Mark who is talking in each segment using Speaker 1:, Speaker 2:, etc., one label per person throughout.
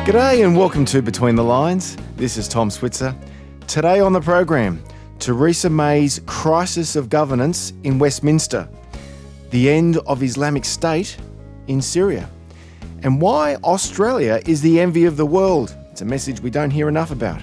Speaker 1: G'day and welcome to Between the Lines. This is Tom Switzer. Today on the program, Theresa May's crisis of governance in Westminster, the end of Islamic State in Syria, and why Australia is the envy of the world. It's a message we don't hear enough about.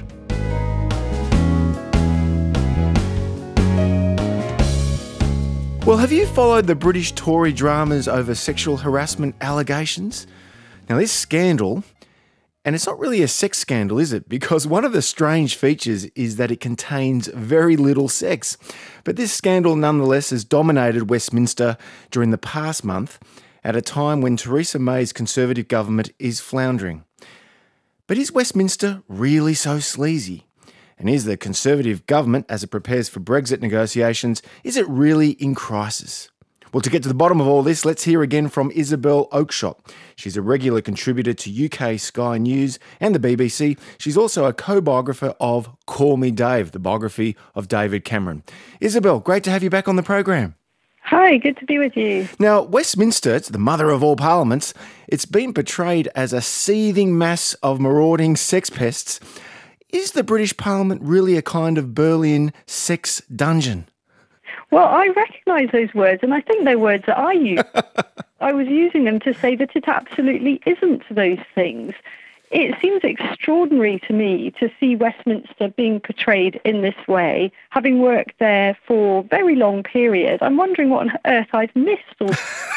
Speaker 1: Well, have you followed the British Tory dramas over sexual harassment allegations? Now, this scandal, and it's not really a sex scandal, is it? Because one of the strange features is that it contains very little sex. But this scandal nonetheless has dominated Westminster during the past month at a time when Theresa May's Conservative government is floundering. But is Westminster really so sleazy? And is the Conservative government, as it prepares for Brexit negotiations, is it really in crisis? Well, to get to the bottom of all this, let's hear again from Isabel Oakeshott. She's a regular contributor to UK Sky News and the BBC. She's also a co-biographer of Call Me Dave, the biography of David Cameron. Isabel, great to have you back on the program.
Speaker 2: Hi, good to be with you.
Speaker 1: Now, Westminster, it's the mother of all parliaments. It's been portrayed as a seething mass of marauding sex pests. Is the British Parliament really a kind of Berlin sex dungeon?
Speaker 2: Well, I recognise those words, and I think they're words that I use. I was using them to say that it absolutely isn't those things. It seems extraordinary to me to see Westminster being portrayed in this way, having worked there for a very long period. I'm wondering what on earth I've missed. Or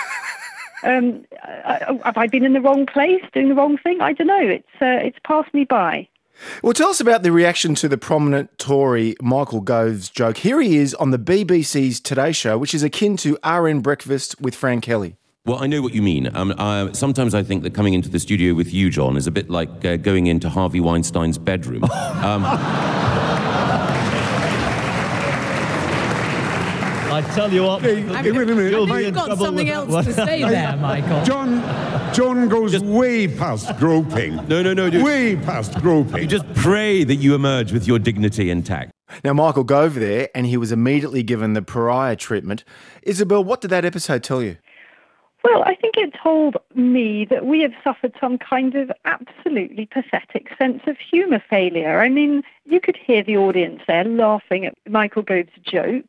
Speaker 2: have I been in the wrong place, doing the wrong thing? I don't know. It's passed me by.
Speaker 1: Well, tell us about the reaction to the prominent Tory Michael Gove's joke. Here he is on the BBC's Today Show, which is akin to RN Breakfast with Fran Kelly.
Speaker 3: Well, I know what you mean. Sometimes I think that coming into the studio with you, John, is a bit like going into Harvey Weinstein's bedroom.
Speaker 4: I tell you what,
Speaker 5: wait a minute.
Speaker 4: you've
Speaker 5: got something else to say there, Michael. John goes way past groping.
Speaker 3: No.
Speaker 5: Way past groping.
Speaker 3: You just pray that you emerge with your dignity intact.
Speaker 1: Now, Michael Gove there, and he was immediately given the pariah treatment. Isabel, what did that episode tell you?
Speaker 2: Well, I think it told me that we have suffered some kind of absolutely pathetic sense of humour failure. I mean, you could hear the audience there laughing at Michael Gove's joke.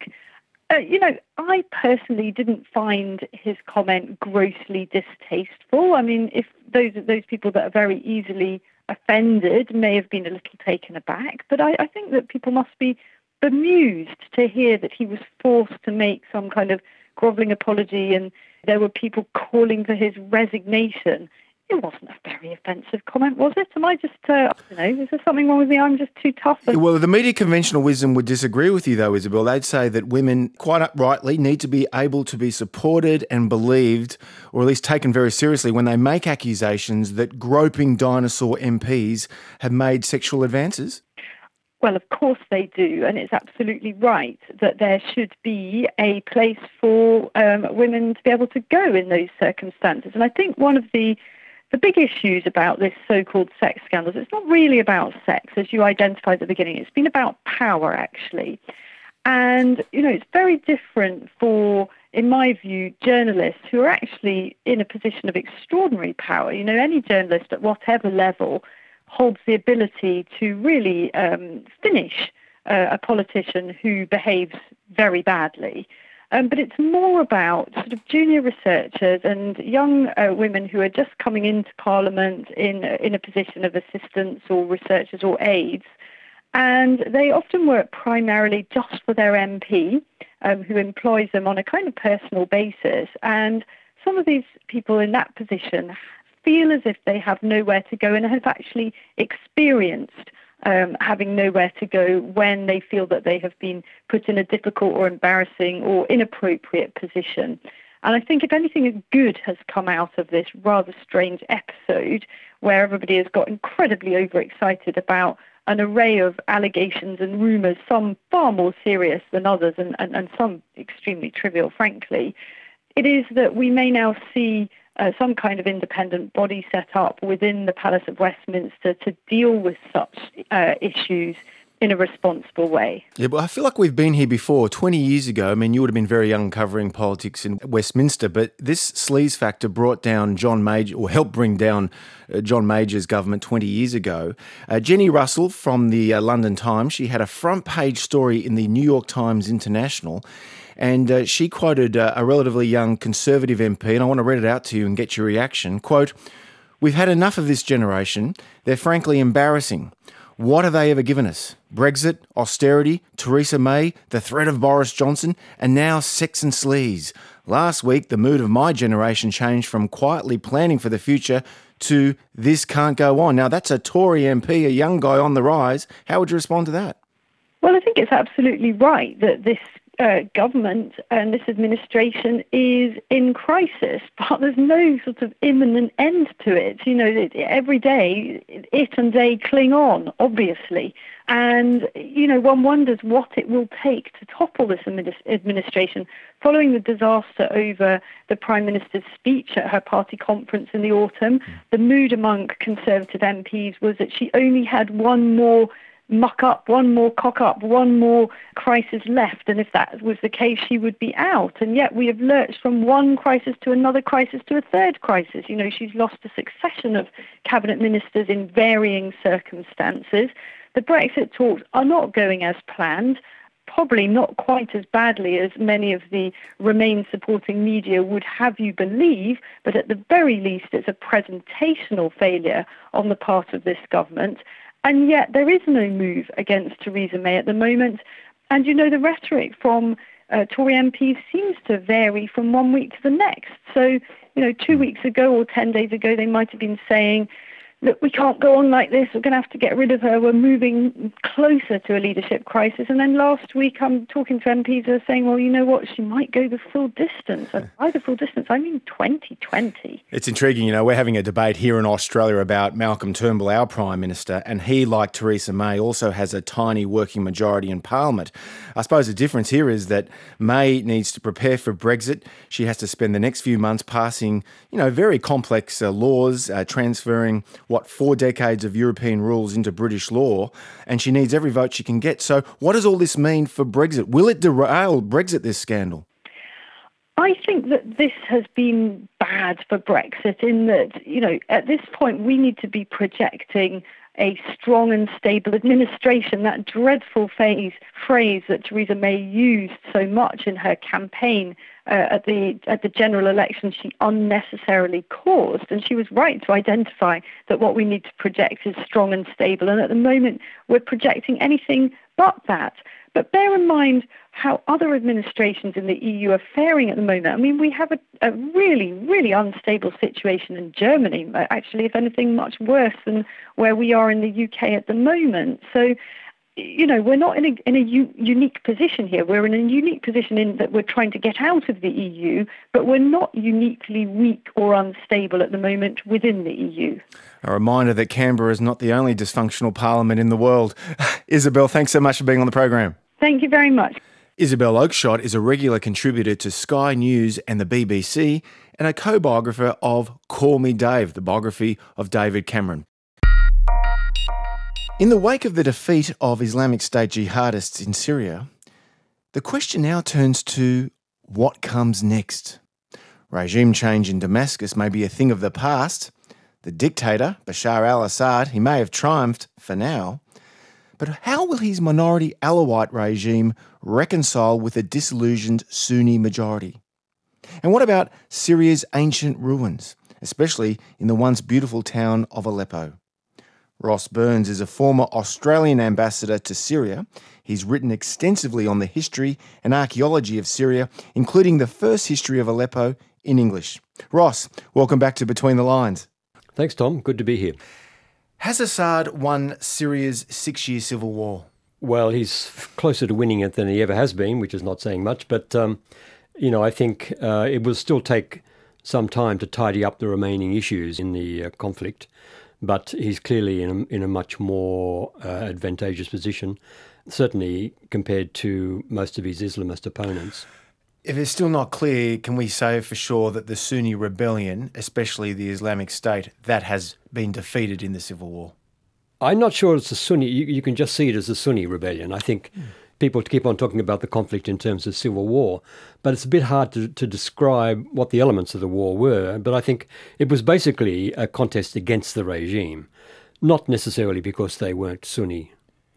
Speaker 2: I personally didn't find his comment grossly distasteful. I mean, if those people that are very easily offended may have been a little taken aback, but I think that people must be bemused to hear that he was forced to make some kind of grovelling apology and there were people calling for his resignation. It wasn't a very offensive comment, was it? Am I just, is there something wrong with me? I'm just too tough.
Speaker 1: Well, the media conventional wisdom would disagree with you, though, Isabel. They'd say that women, quite rightly, need to be able to be supported and believed, or at least taken very seriously, when they make accusations that groping dinosaur MPs have made sexual advances.
Speaker 2: Well, of course they do, and it's absolutely right that there should be a place for women to be able to go in those circumstances. And I think one of the big issues about this so-called sex scandals, it's not really about sex, as you identified at the beginning. It's been about power, actually. And, it's very different for, in my view, journalists who are actually in a position of extraordinary power. Any journalist at whatever level holds the ability to really finish a politician who behaves very badly. But it's more about sort of junior researchers and young women who are just coming into Parliament in a position of assistants or researchers or aides. And they often work primarily just for their MP, who employs them on a kind of personal basis. And some of these people in that position feel as if they have nowhere to go and have actually experienced having nowhere to go when they feel that they have been put in a difficult or embarrassing or inappropriate position. And I think if anything good has come out of this rather strange episode where everybody has got incredibly overexcited about an array of allegations and rumours, some far more serious than others and some extremely trivial, frankly, it is that we may now see some kind of independent body set up within the Palace of Westminster to deal with such issues in a responsible way.
Speaker 1: Yeah, but I feel like we've been here before. 20 years ago, I mean, you would have been very young covering politics in Westminster, but this sleaze factor brought down John Major, or helped bring down John Major's government 20 years ago. Jenny Russell from the London Times, she had a front page story in the New York Times International, and she quoted a relatively young Conservative MP, and I want to read it out to you and get your reaction. Quote, "We've had enough of this generation. They're frankly embarrassing. What have they ever given us? Brexit, austerity, Theresa May, the threat of Boris Johnson, and now sex and sleaze. Last week, the mood of my generation changed from quietly planning for the future to this can't go on." Now, that's a Tory MP, a young guy on the rise. How would you respond to that?
Speaker 2: Well, I think it's absolutely right that this government and this administration is in crisis, but there's no sort of imminent end to it. You know, every day, it and they cling on, obviously. And, you know, one wonders what it will take to topple this administration. Following the disaster over the Prime Minister's speech at her party conference in the autumn, the mood among Conservative MPs was that she only had one more muck up, one more cock up, one more crisis left, and if that was the case, she would be out. And yet we have lurched from one crisis to another crisis to a third crisis. You know, she's lost a succession of cabinet ministers in varying circumstances. The Brexit talks are not going as planned, probably not quite as badly as many of the Remain supporting media would have you believe, but at the very least it's a presentational failure on the part of this government. And yet there is no move against Theresa May at the moment. And, you know, the rhetoric from Tory MPs seems to vary from one week to the next. So, you know, 2 weeks ago or 10 days ago, they might have been saying, look, we can't go on like this, we're going to have to get rid of her, we're moving closer to a leadership crisis. And then last week I'm talking to MPs who are saying, well, you know what, she might go the full distance. And by the full distance, I mean 2020.
Speaker 1: It's intriguing, you know, we're having a debate here in Australia about Malcolm Turnbull, our Prime Minister, and he, like Theresa May, also has a tiny working majority in Parliament. I suppose the difference here is that May needs to prepare for Brexit. She has to spend the next few months passing, you know, very complex laws, transferring 4 decades of European rules into British law, and she needs every vote she can get. So what does all this mean for Brexit? Will it derail Brexit, this scandal?
Speaker 2: I think that this has been bad for Brexit in that, you know, at this point we need to be projecting a strong and stable administration, that dreadful phrase that Theresa May used so much in her campaign at the general election she unnecessarily caused. And she was right to identify that what we need to project is strong and stable. And at the moment, we're projecting anything but that. But bear in mind how other administrations in the EU are faring at the moment. I mean, we have a really, really unstable situation in Germany, actually, if anything, much worse than where we are in the UK at the moment. So, you know, we're not in a unique position here. We're in a unique position in that we're trying to get out of the EU, but we're not uniquely weak or unstable at the moment within the EU.
Speaker 1: A reminder that Canberra is not the only dysfunctional parliament in the world. Isabel, thanks so much for being on the program.
Speaker 2: Thank you very much.
Speaker 1: Isabel Oakeshott is a regular contributor to Sky News and the BBC and a co-biographer of Call Me Dave, the biography of David Cameron. In the wake of the defeat of Islamic State jihadists in Syria, the question now turns to what comes next. Regime change in Damascus may be a thing of the past. The dictator, Bashar al-Assad, he may have triumphed for now. But how will his minority Alawite regime reconcile with a disillusioned Sunni majority? And what about Syria's ancient ruins, especially in the once beautiful town of Aleppo? Ross Burns is a former Australian ambassador to Syria. He's written extensively on the history and archaeology of Syria, including the first history of Aleppo in English. Ross, welcome back to Between the Lines.
Speaker 6: Thanks, Tom. Good to be here.
Speaker 1: Has Assad won Syria's 6-year civil war?
Speaker 6: Well, he's closer to winning it than he ever has been, which is not saying much. But, you know, I think it will still take some time to tidy up the remaining issues in the conflict. But he's clearly in a much more advantageous position, certainly compared to most of his Islamist opponents.
Speaker 1: If it's still not clear, can we say for sure that the Sunni rebellion, especially the Islamic State, that has been defeated in the civil war?
Speaker 6: I'm not sure it's a Sunni. You can just see it as a Sunni rebellion. I think people keep on talking about the conflict in terms of civil war, but it's a bit hard to describe what the elements of the war were. But I think it was basically a contest against the regime, not necessarily because they weren't Sunni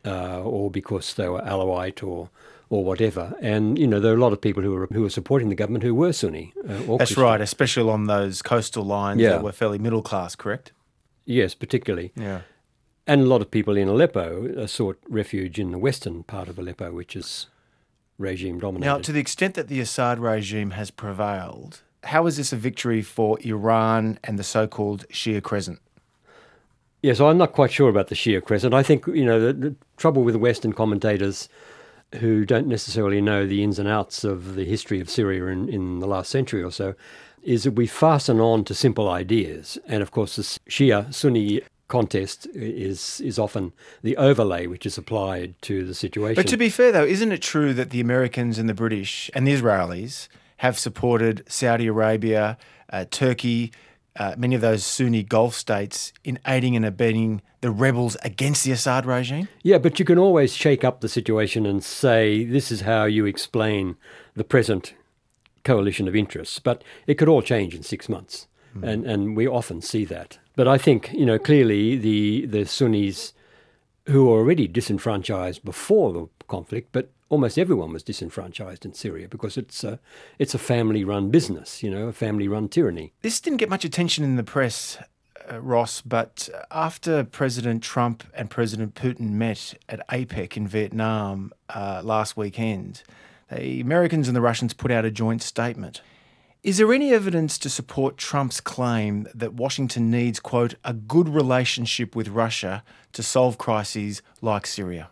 Speaker 6: or because they were Alawite or whatever. And, there are a lot of people who were supporting the government who were Sunni. Or
Speaker 1: That's
Speaker 6: Christian.
Speaker 1: right, especially along those coastal lines that were fairly middle class, correct?
Speaker 6: Yes, particularly.
Speaker 1: Yeah.
Speaker 6: And a lot of people in Aleppo sought refuge in the western part of Aleppo, which is regime dominated.
Speaker 1: Now, to the extent that the Assad regime has prevailed, how is this a victory for Iran and the so-called Shia Crescent?
Speaker 6: Yes, I'm not quite sure about the Shia Crescent. I think, the trouble with Western commentators who don't necessarily know the ins and outs of the history of Syria in the last century or so is that we fasten on to simple ideas. And, of course, the Shia-Sunni contest is often the overlay which is applied to the situation.
Speaker 1: But to be fair, though, isn't it true that the Americans and the British and the Israelis have supported Saudi Arabia, Turkey, many of those Sunni Gulf states in aiding and abetting the rebels against the Assad regime?
Speaker 6: Yeah, but you can always shake up the situation and say this is how you explain the present coalition of interests. But it could all change in 6 months, and we often see that. But I think, clearly the Sunnis who were already disenfranchised before the conflict, but almost everyone was disenfranchised in Syria because it's a family-run business, a family-run tyranny.
Speaker 1: This didn't get much attention in the press, Ross, but after President Trump and President Putin met at APEC in Vietnam last weekend, the Americans and the Russians put out a joint statement. Is there any evidence to support Trump's claim that Washington needs, quote, a good relationship with Russia to solve crises like Syria?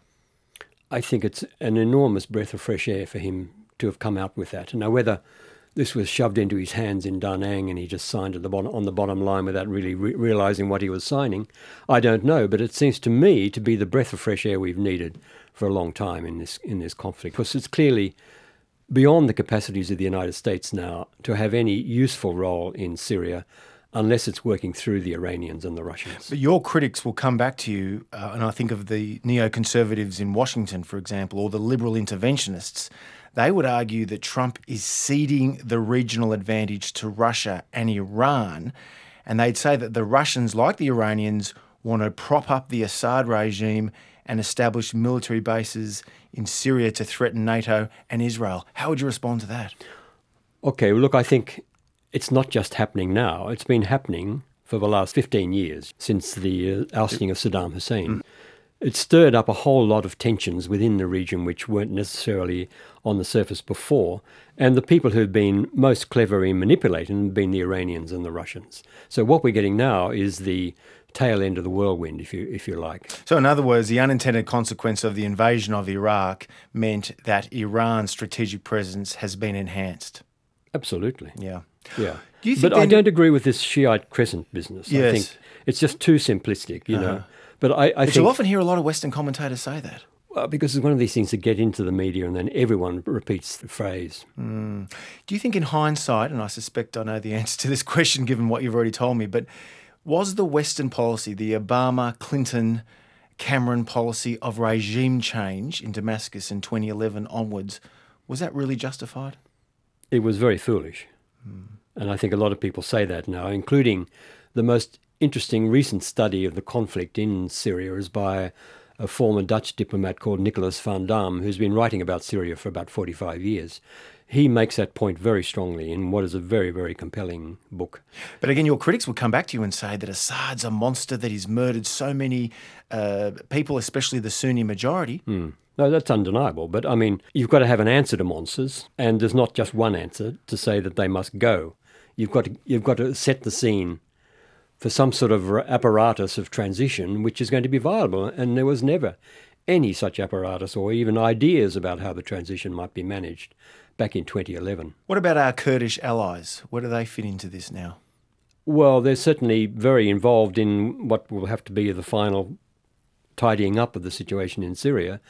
Speaker 6: I think it's an enormous breath of fresh air for him to have come out with that. Now, whether this was shoved into his hands in Da Nang and he just signed at on the bottom line without really realising what he was signing, I don't know. But it seems to me to be the breath of fresh air we've needed for a long time in this conflict, because it's clearly beyond the capacities of the United States now to have any useful role in Syria unless it's working through the Iranians and the Russians.
Speaker 1: But your critics will come back to you, and I think of the neoconservatives in Washington, for example, or the liberal interventionists. They would argue that Trump is ceding the regional advantage to Russia and Iran, and they'd say that the Russians, like the Iranians, want to prop up the Assad regime and establish military bases in Syria to threaten NATO and Israel. How would you respond to that?
Speaker 6: Okay, well, look, I think it's not just happening now. It's been happening for the last 15 years since the ousting of Saddam Hussein. It stirred up a whole lot of tensions within the region which weren't necessarily on the surface before. And the people who've been most clever in manipulating have been the Iranians and the Russians. So what we're getting now is the tail end of the whirlwind, if you like.
Speaker 1: So in other words, the unintended consequence of the invasion of Iraq meant that Iran's strategic presence has been enhanced.
Speaker 6: Absolutely.
Speaker 1: Yeah.
Speaker 6: Yeah.
Speaker 1: Do you think
Speaker 6: I don't agree with this Shiite crescent business.
Speaker 1: Yes.
Speaker 6: I think it's just too simplistic, you know. But I
Speaker 1: But
Speaker 6: think...
Speaker 1: you'll often hear a lot of Western commentators say that.
Speaker 6: Well, because it's one of these things that get into the media and then everyone repeats the phrase.
Speaker 1: Do you think in hindsight, and I suspect I know the answer to this question given what you've already told me, but was the Western policy, the Obama, Clinton, Cameron policy of regime change in Damascus in 2011 onwards, was that really justified?
Speaker 6: It was very foolish. And I think a lot of people say that now, including the most interesting recent study of the conflict in Syria is by a former Dutch diplomat called Nicholas van Dam, who's been writing about Syria for about 45 years. He makes that point very strongly in what is a very, very compelling book.
Speaker 1: But again, your critics will come back to you and say that Assad's a monster, that he's murdered so many people, especially the Sunni majority.
Speaker 6: No, that's undeniable. But, I mean, you've got to have an answer to monsters, and there's not just one answer to say that they must go. You've got to set the scene for some sort of apparatus of transition which is going to be viable. And there was never any such apparatus or even ideas about how the transition might be managed back in 2011.
Speaker 1: What about our Kurdish allies? Where do they fit into this now?
Speaker 6: Well, they're certainly very involved in what will have to be the final tidying up of the situation in Syria.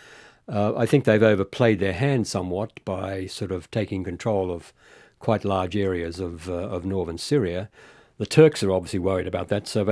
Speaker 6: I think they've overplayed their hand somewhat by sort of taking control of quite large areas of northern Syria. The Turks are obviously worried about that, so that's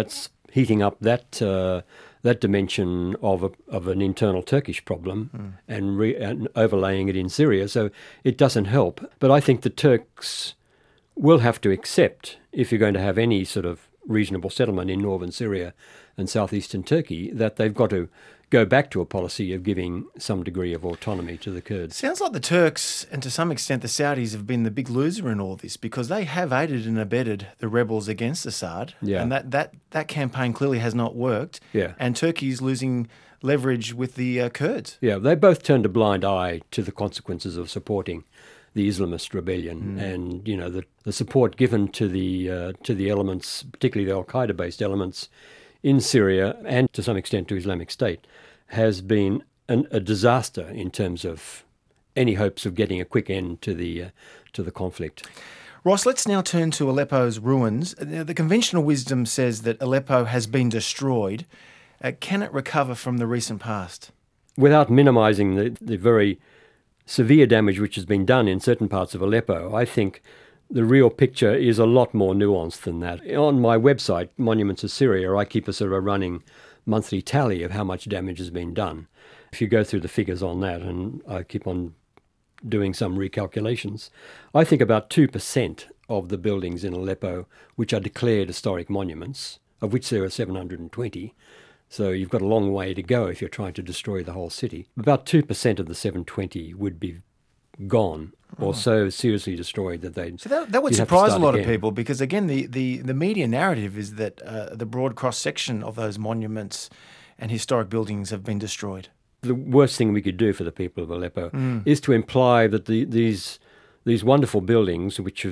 Speaker 6: heating up that dimension of an internal Turkish problem and overlaying it in Syria. So it doesn't help. But I think the Turks will have to accept, if you're going to have any sort of reasonable settlement in northern Syria and southeastern Turkey, that they've got to go back to a policy of giving some degree of autonomy to the Kurds.
Speaker 1: Sounds like the Turks, and to some extent the Saudis, have been the big loser in all this, because they have aided and abetted the rebels against Assad, and that campaign clearly has not worked, and Turkey's losing leverage with the Kurds.
Speaker 6: Yeah, they both turned a blind eye to the consequences of supporting the Islamist rebellion, and the support given to the elements, particularly the Al-Qaeda-based elements in Syria and to some extent to Islamic State, has been a disaster in terms of any hopes of getting a quick end to the conflict.
Speaker 1: Ross, let's now turn to Aleppo's ruins. The conventional wisdom says that Aleppo has been destroyed. Can it recover from the recent past?
Speaker 6: Without minimising the very severe damage which has been done in certain parts of Aleppo, I think the real picture is a lot more nuanced than that. On my website, Monuments of Syria, I keep a sort of a running monthly tally of how much damage has been done. If you go through the figures on that, and I keep on doing some recalculations, I think about 2% of the buildings in Aleppo which are declared historic monuments, of which there are 720, so you've got a long way to go if you're trying to destroy the whole city. About 2% of the 720 would be gone or so seriously destroyed that they'd...
Speaker 1: So that would surprise a lot of people, because again, the media narrative is that the broad cross-section of those monuments and historic buildings have been destroyed.
Speaker 6: The worst thing we could do for the people of Aleppo is to imply that these wonderful buildings, which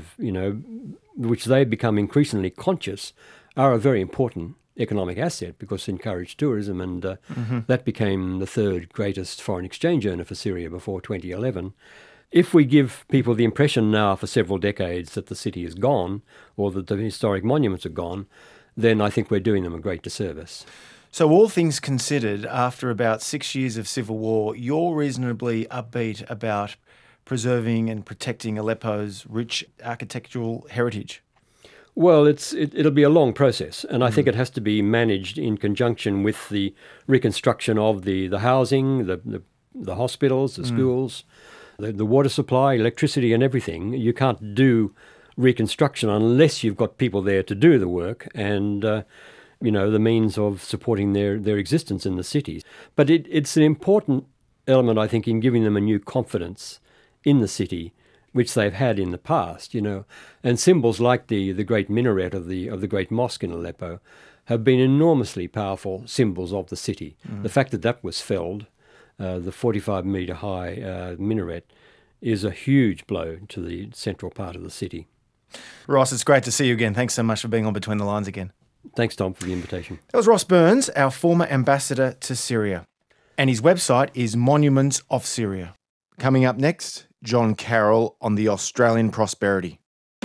Speaker 6: they've become increasingly conscious, are a very important economic asset because it encouraged tourism, and that became the third greatest foreign exchange earner for Syria before 2011. If we give people the impression now for several decades that the city is gone or that the historic monuments are gone, then I think we're doing them a great disservice.
Speaker 1: So all things considered, after about 6 years of civil war, you're reasonably upbeat about preserving and protecting Aleppo's rich architectural heritage?
Speaker 6: Well, it'll be a long process, and I think it has to be managed in conjunction with the reconstruction of the housing, the hospitals, the schools, the water supply, electricity and everything. You can't do reconstruction unless you've got people there to do the work and, the means of supporting their existence in the cities. But it's an important element, I think, in giving them a new confidence in the city, which they've had in the past, and symbols like the great minaret of the great mosque in Aleppo have been enormously powerful symbols of the city. The fact that was felled, the 45-metre high minaret, is a huge blow to the central part of the city.
Speaker 1: Ross, it's great to see you again. Thanks so much for being on Between the Lines again.
Speaker 6: Thanks, Tom, for the invitation.
Speaker 1: That was Ross Burns, our former ambassador to Syria. And his website is Monuments of Syria. Coming up next, John Carroll on the Australian prosperity.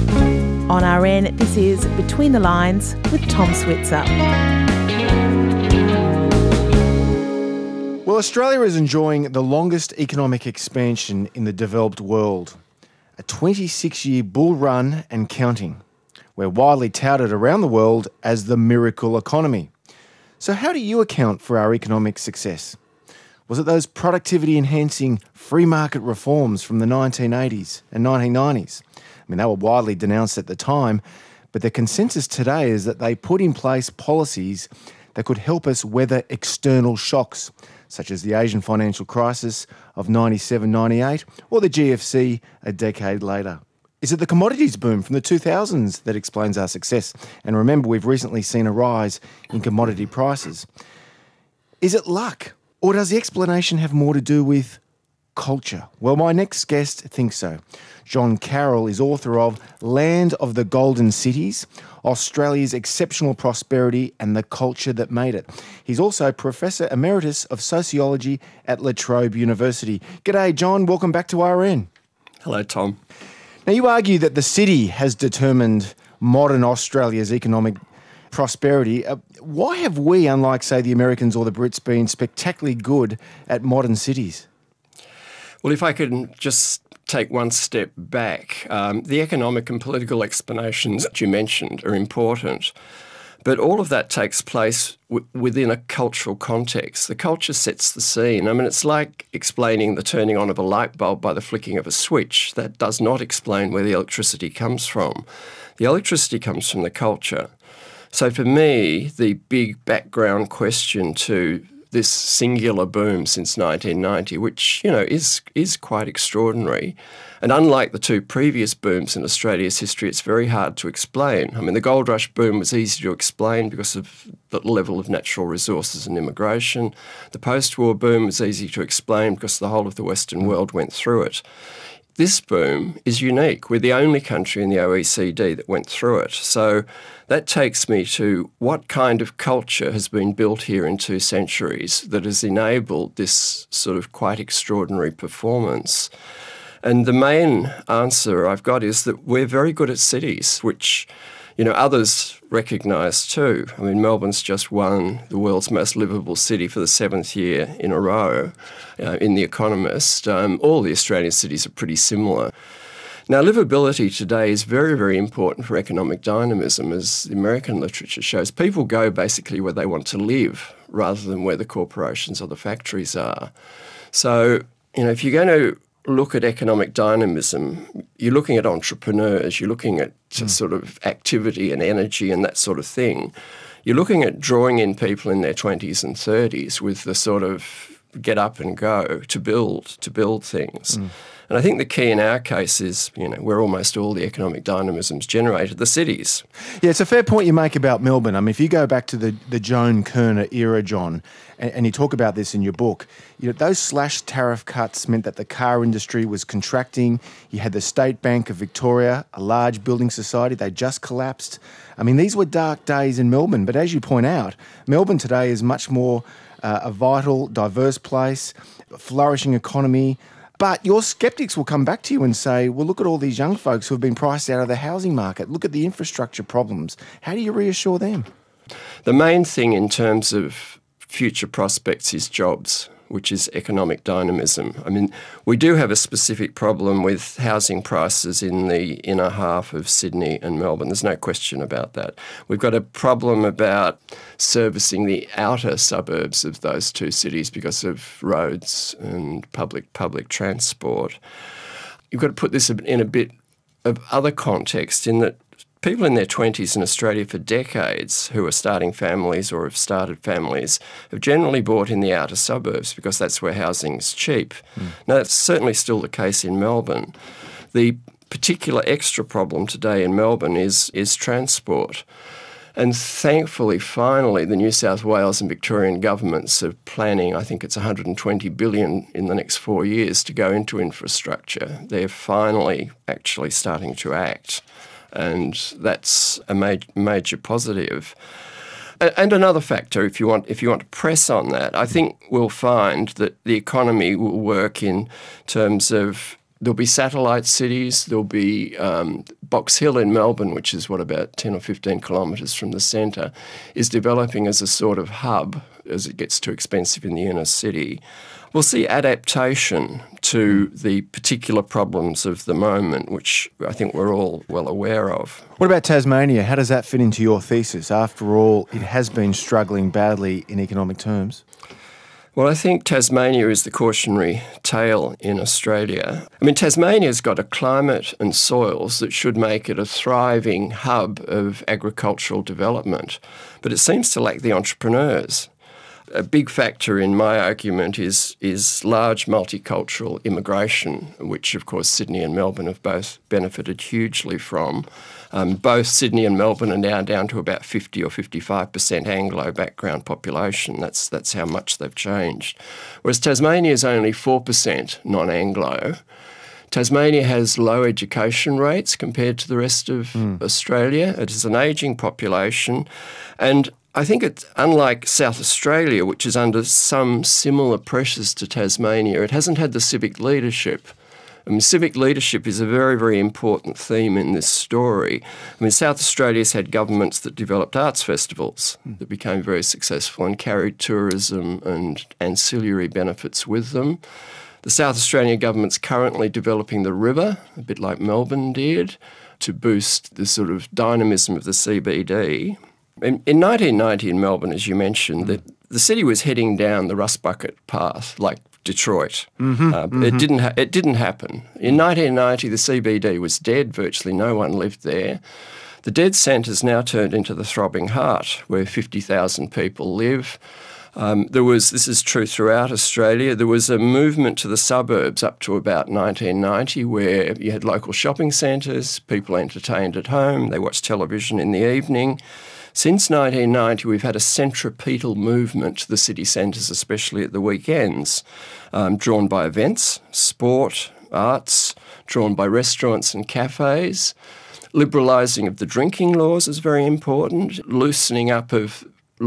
Speaker 7: On RN, this is Between the Lines with Tom Switzer.
Speaker 1: Well, Australia is enjoying the longest economic expansion in the developed world. A 26-year bull run and counting. We're widely touted around the world as the miracle economy. So how do you account for our economic success? Was it those productivity-enhancing free market reforms from the 1980s and 1990s? I mean, they were widely denounced at the time, but the consensus today is that they put in place policies that could help us weather external shocks, such as the Asian financial crisis of 97-98 or the GFC a decade later. Is it the commodities boom from the 2000s that explains our success? And remember, we've recently seen a rise in commodity prices. Is it luck? Or does the explanation have more to do with culture? Well, my next guest thinks so. John Carroll is author of Land of the Golden Cities, Australia's Exceptional Prosperity and the Culture That Made It. He's also Professor Emeritus of Sociology at La Trobe University. G'day, John. Welcome back to RN.
Speaker 8: Hello, Tom.
Speaker 1: Now, you argue that the city has determined modern Australia's economic prosperity. Why have we, unlike, say, the Americans or the Brits, been spectacularly good at modern cities?
Speaker 8: Well, if I could just take one step back, the economic and political explanations that you mentioned are important. But all of that takes place within a cultural context. The culture sets the scene. I mean, it's like explaining the turning on of a light bulb by the flicking of a switch. That does not explain where the electricity comes from. The electricity comes from the culture. So for me, the big background question to this singular boom since 1990, which, is quite extraordinary. And unlike the two previous booms in Australia's history, it's very hard to explain. I mean, the gold rush boom was easy to explain because of the level of natural resources and immigration. The post-war boom was easy to explain because the whole of the Western world went through it. This boom is unique. We're the only country in the OECD that went through it. So that takes me to what kind of culture has been built here in 2 centuries that has enabled this sort of quite extraordinary performance. And the main answer I've got is that we're very good at cities, which others recognise too. I mean, Melbourne's just won the world's most livable city for the 7th year in a row in The Economist. All the Australian cities are pretty similar. Now, livability today is very, very important for economic dynamism, as the American literature shows. People go basically where they want to live rather than where the corporations or the factories are. So, if you're going to look at economic dynamism, you're looking at entrepreneurs, you're looking at sort of activity and energy and that sort of thing. You're looking at drawing in people in their 20s and 30s with the sort of get up and go to build things. And I think the key in our case is, where almost all the economic dynamism's generated, the cities.
Speaker 1: Yeah, it's a fair point you make about Melbourne. I mean, if you go back to the Joan Kirner era, John, and you talk about this in your book, those slash tariff cuts meant that the car industry was contracting. You had the State Bank of Victoria, a large building society, they just collapsed. I mean, these were dark days in Melbourne, but as you point out, Melbourne today is much more a vital, diverse place, a flourishing economy. But your sceptics will come back to you and say, well, look at all these young folks who have been priced out of the housing market. Look at the infrastructure problems. How do you reassure them?
Speaker 8: The main thing in terms of future prospects is jobs, which is economic dynamism. I mean, we do have a specific problem with housing prices in the inner half of Sydney and Melbourne. There's no question about that. We've got a problem about servicing the outer suburbs of those 2 cities because of roads and public transport. You've got to put this in a bit of other context, in that people in their 20s in Australia for decades who are starting families or have started families have generally bought in the outer suburbs because that's where housing's cheap. Now, that's certainly still the case in Melbourne. The particular extra problem today in Melbourne is transport. And thankfully, finally, the New South Wales and Victorian governments are planning, I think it's $120 billion in the next 4 years to go into infrastructure. They're finally actually starting to act. And that's a major positive. And another factor, if you want to press on that, I think we'll find that the economy will work in terms of there'll be satellite cities. There'll be Box Hill in Melbourne, which is about 10 or 15 kilometres from the centre, is developing as a sort of hub as it gets too expensive in the inner city. We'll see adaptation to the particular problems of the moment, which I think we're all well aware of.
Speaker 1: What about Tasmania? How does that fit into your thesis? After all, it has been struggling badly in economic terms.
Speaker 8: Well, I think Tasmania is the cautionary tale in Australia. I mean, Tasmania's got a climate and soils that should make it a thriving hub of agricultural development, but it seems to lack the entrepreneurs. A big factor in my argument is large multicultural immigration, which, of course, Sydney and Melbourne have both benefited hugely from. Both Sydney and Melbourne are now down to about 50 or 55% Anglo background population. That's how much they've changed. Whereas Tasmania is only 4% non-Anglo. Tasmania has low education rates compared to the rest of Australia. It is an ageing population, and I think it's unlike South Australia, which is under some similar pressures to Tasmania. It hasn't had the civic leadership. I mean, civic leadership is a very, very important theme in this story. I mean, South Australia's had governments that developed arts festivals that became very successful and carried tourism and ancillary benefits with them. The South Australian government's currently developing the river, a bit like Melbourne did, to boost the sort of dynamism of the CBD. In 1990 in Melbourne, as you mentioned, the city was heading down the rust bucket path, like Detroit. It didn't happen. In 1990, the CBD was dead. Virtually no one lived there. The dead centre's now turned into the throbbing heart, where 50,000 people live. This is true throughout Australia, there was a movement to the suburbs up to about 1990 where you had local shopping centres, people entertained at home, they watched television in the evening. Since 1990, we've had a centripetal movement to the city centres, especially at the weekends, drawn by events, sport, arts, drawn by restaurants and cafes. Liberalising of the drinking laws is very important. Loosening up of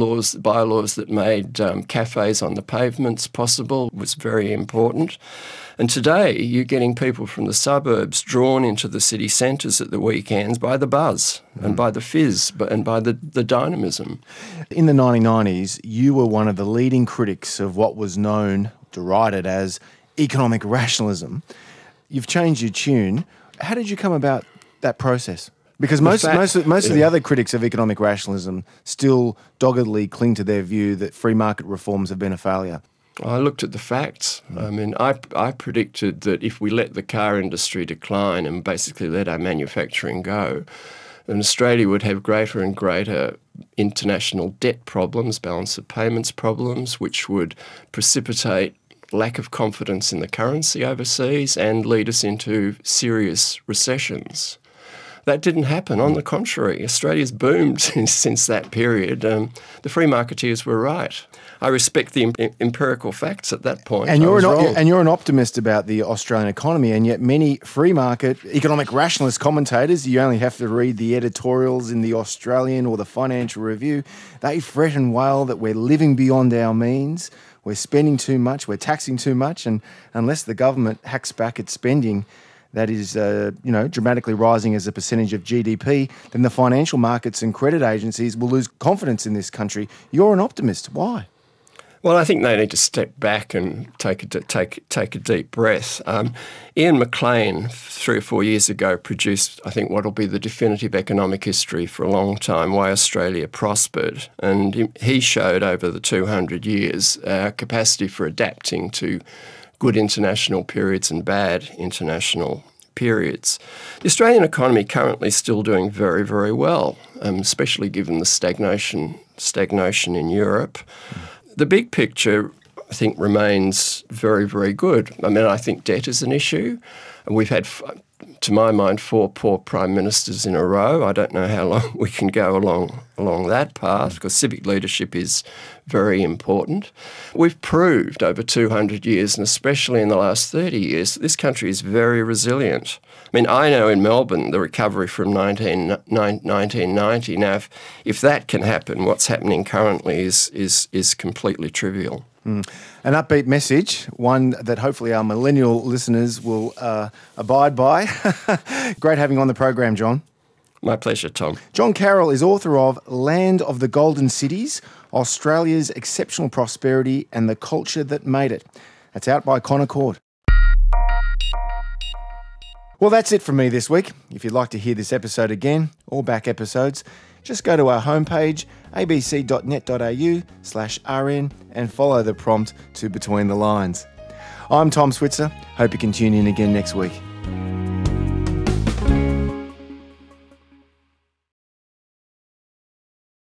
Speaker 8: bylaws that made cafes on the pavements possible was very important. And today you're getting people from the suburbs drawn into the city centres at the weekends by the buzz and by the fizz and by the dynamism.
Speaker 1: In the 1990s, you were one of the leading critics of what was known, derided as economic rationalism. You've changed your tune. How did you come about that process? Because most of the other critics of economic rationalism still doggedly cling to their view that free market reforms have been a failure.
Speaker 8: I looked at the facts. I mean, I predicted that if we let the car industry decline and basically let our manufacturing go, then Australia would have greater and greater international debt problems, balance of payments problems, which would precipitate lack of confidence in the currency overseas and lead us into serious recessions. That didn't happen. On the contrary, Australia's boomed since that period. The free marketeers were right. I respect the empirical facts at that point.
Speaker 1: And you're an optimist about the Australian economy, and yet many free market economic rationalist commentators, you only have to read the editorials in the Australian or the Financial Review, they fret and wail that we're living beyond our means, we're spending too much, we're taxing too much, and unless the government hacks back its spending, that is, dramatically rising as a percentage of GDP, then the financial markets and credit agencies will lose confidence in this country. You're an optimist. Why?
Speaker 8: Well, I think they need to step back and take a deep breath. Ian McLean, 3 or 4 years ago, produced, I think, what will be the definitive economic history for a long time, Why Australia Prospered. And he showed over the 200 years our capacity for adapting to good international periods and bad international periods. The Australian economy currently is still doing very, very well, especially given the stagnation in Europe. The big picture, I think, remains very, very good. I mean, I think debt is an issue. And we've had, to my mind, 4 poor prime ministers in a row. I don't know how long we can go along that path because civic leadership is very important. We've proved over 200 years, and especially in the last 30 years, that this country is very resilient. I mean, I know in Melbourne the recovery from 1990. Now, if that can happen, what's happening currently is completely trivial.
Speaker 1: An upbeat message, one that hopefully our millennial listeners will abide by. Great having you on the program, John.
Speaker 8: My pleasure, Tom.
Speaker 1: John Carroll is author of Land of the Golden Cities, Australia's Exceptional Prosperity and the Culture That Made It. That's out by Concord. Well, that's it from me this week. If you'd like to hear this episode again or back episodes, just go to our homepage, abc.net.au/rn, and follow the prompt to Between the Lines. I'm Tom Switzer. Hope you can tune in again next week.